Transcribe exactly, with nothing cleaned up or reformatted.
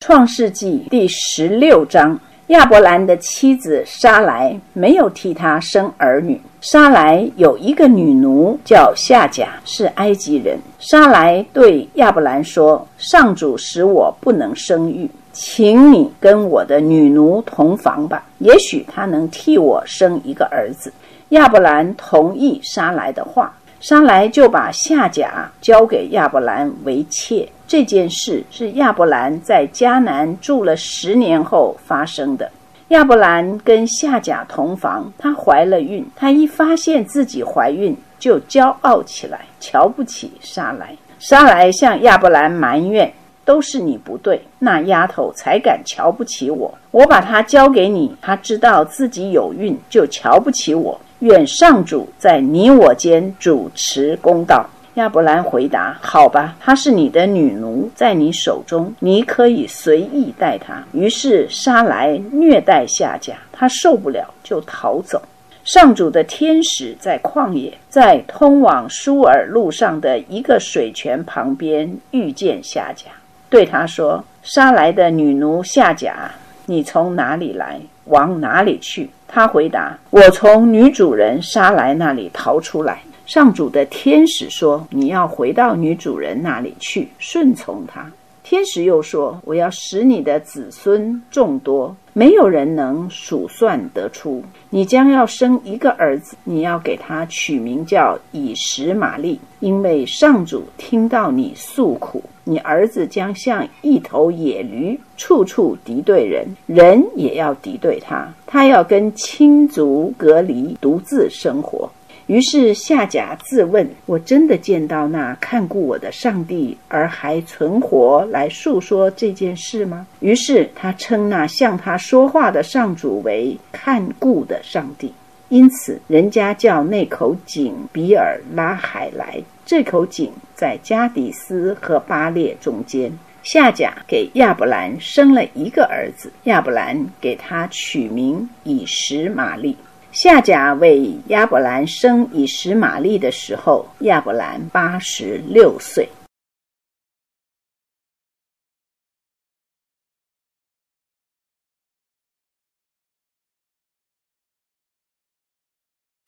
创世纪第十六章，亚伯兰的妻子撒来没有替他生儿女。撒来有一个女奴叫夏甲，是埃及人。撒来对亚伯兰说：上主使我不能生育，请你跟我的女奴同房吧，也许她能替我生一个儿子。亚伯兰同意撒来的话，撒来就把夏甲交给亚伯兰为妾。这件事是亚伯兰在迦南住了十年后发生的。亚伯兰跟夏甲同房，她怀了孕。她一发现自己怀孕，就骄傲起来，瞧不起撒来。撒来向亚伯兰埋怨：都是你不对，那丫头才敢瞧不起我。我把她交给你，她知道自己有孕，就瞧不起我。愿上主在你我间主持公道。亚伯兰回答：好吧，她是你的女奴，在你手中，你可以随意待她。于是撒来虐待夏甲，她受不了，就逃走。上主的天使在旷野，在通往舒尔路上的一个水泉旁边遇见夏甲，对他说：撒来的女奴夏甲，你从哪里来，往哪里去？他回答：我从女主人撒来那里逃出来。上主的天使说：你要回到女主人那里去，顺从她。天使又说：我要使你的子孙众多，没有人能数算得出。你将要生一个儿子，你要给他取名叫以实玛利，因为上主听到你诉苦。你儿子将像一头野驴，处处敌对人，人也要敌对他，他要跟亲族隔离，独自生活。于是夏甲自问：我真的见到那看顾我的上帝，而还存活来述说这件事吗？于是他称那向他说话的上主为看顾的上帝。因此人家叫那口井比尔拉海莱。这口井在加底斯和巴列中间。夏甲给亚伯兰生了一个儿子，亚伯兰给他取名以实玛利。夏甲为亚伯兰生以实玛利的时候，亚伯兰八十六岁。